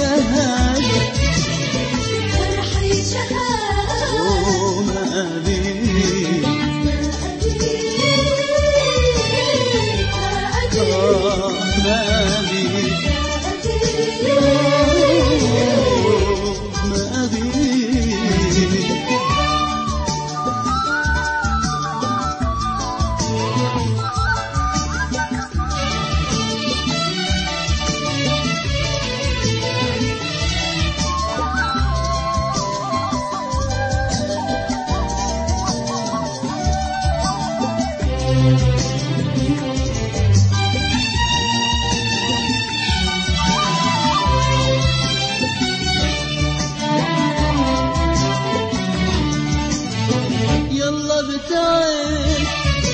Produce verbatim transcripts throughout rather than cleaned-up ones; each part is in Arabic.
شهد جرحي شهد وما أبي يلا بتعب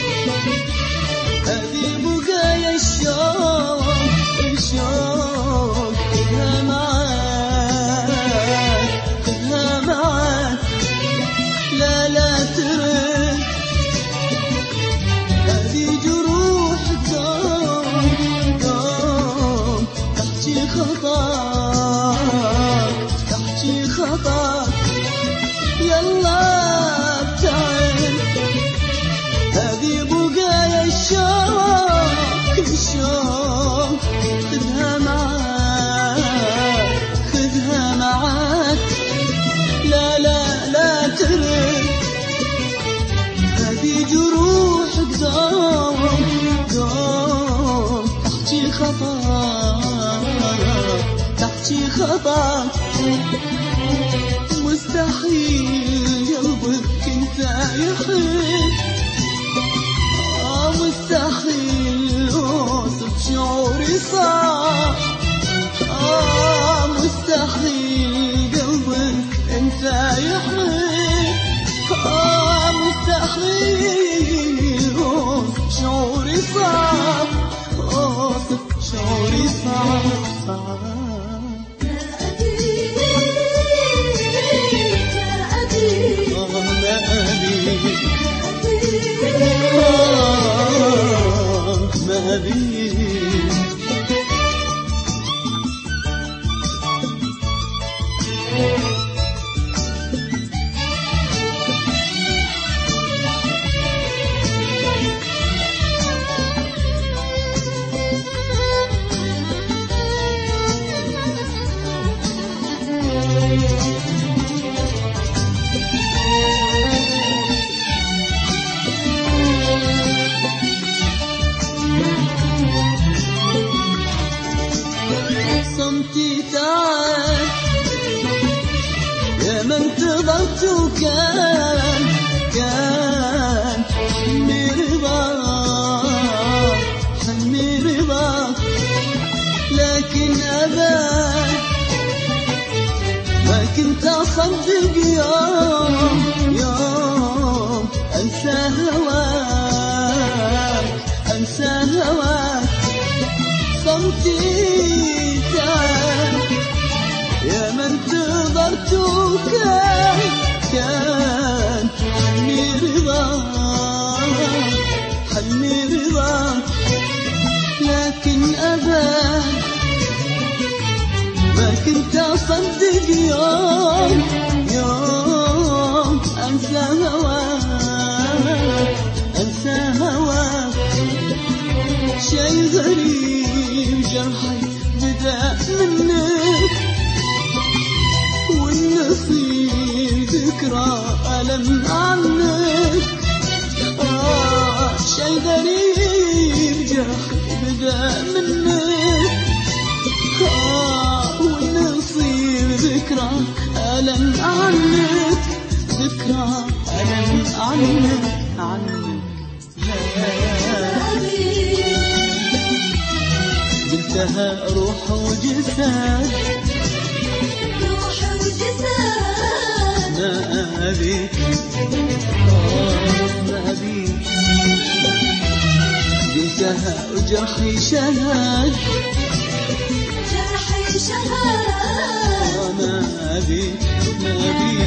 هذه بقايا الشوق الشوق خذها معاك خذها معاك لا لا ترد هذه جروح الدم دم تحكي خطاك تحكي خطاك يلا هذه بقايا الشوق الشوق خذها معاك خذها معاك لا لا لا ترد هذه جروح قدام قدام تحكي خطاك تحكي خطاك مستحيل قلبك انت يحب مستحيل اوصف شعوري صعب آه مستحيل قلبك انت يحب آه مستحيل اوصف شعوري صعب اوصف شعوري صعب صعب صمتي تعال يا من تضلت وكان كان حني رضاك حني رضاك لكن أباك ما كنت أصدق يوم يوم أنسى هواك أنسى هواك صمتي يا من تضرت وكان كان حني رضاك حني رضاك لكن أباك ما كنت أصدق يوم يوم أنسى هواك أنسى هواك شي غريب جرحي بدا منك والنصيب ذكرى ألم عنك آه شي غريب جرحي بدا منك آه والنصيب ذكرى ألم عنك ذكرى ألم عنك عنك قلتها روح وجسد روح وجسد ما أبيك آه ما أبيك قلتها وجرحي شهد جرحي شهد ما أبيك ما أبيك